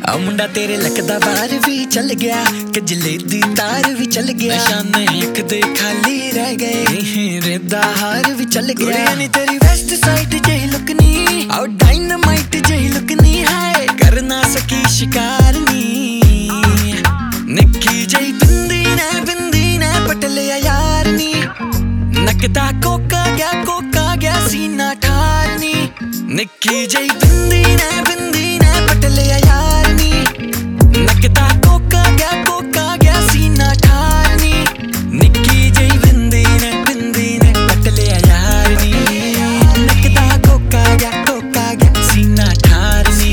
आ मुंडा तेरे लकदा बार भी चल गया, कजले दी तार भी चल गया, निशाने एक दे खाली रह गए, रेदा हार भी चल गया। नी तेरी वेस्ट साइड जही लुकनी, और डायनामाइट जही लुकनी है, कर ना सकी शिकार नी। निक्की जही बिंदी ने पट लिया यार नी, नकदा कोका गया सीना ठारनी। निक्की जही बिंदी ने पट लिया यार नी, नकदा कोका गया सीना ठारनी। निक्की जही बिंदी ने पट लिया यार नी, नकदा कोका गया सीना ठारनी।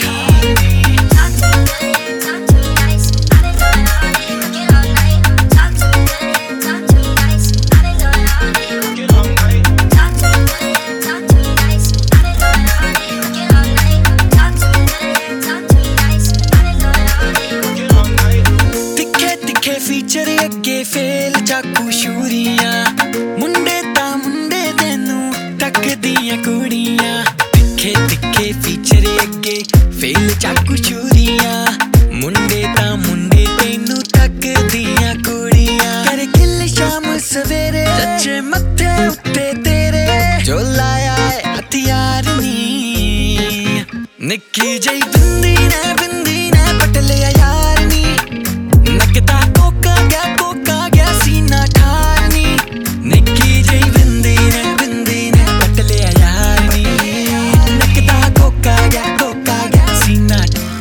फीचर अगे फेल चाकू शूरियां, मुंडे तेनू तकदियां कुड़ियां। तिखे फीचर अगे फेल चाकू शूरियां, मुंडे तेनू तकदियां कुड़ियां। कर गिल शाम सवेरे सच्चे मत्थे उत्ते तेरे, जो लाया है हथियार नी। निक्की जही बिंदी ने पट लिया यार नी, नकदा कोका गया सीना ठारनी। निक्की जही बिंदी ने पट लिया यार नी, नकदा कोका गया सीना।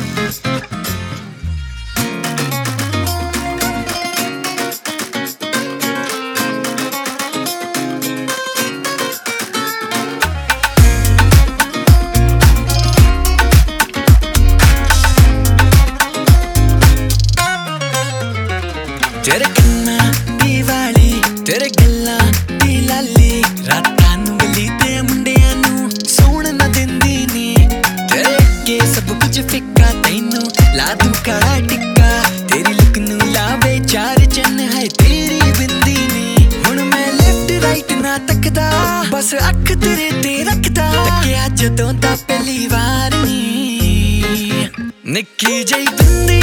तेरे कन्ना दी वाली, तेरे गल्लां दी लाली, रातां नूं गली ते मुंडियां नूं सौण ना दिंदी नी। तेरे अगे सब कुछ फिक्का, तैनू ला दूं काला टिक्का, तेरी लुक नूं लावे चार चन्न है तेरी बिंदी नी। हुण मैं लेफ्ट राइट ना तकदा, बस अख तेरे ते रखदा, तक्किया जदों दा पहली वार नी। निक्की जही बिंदी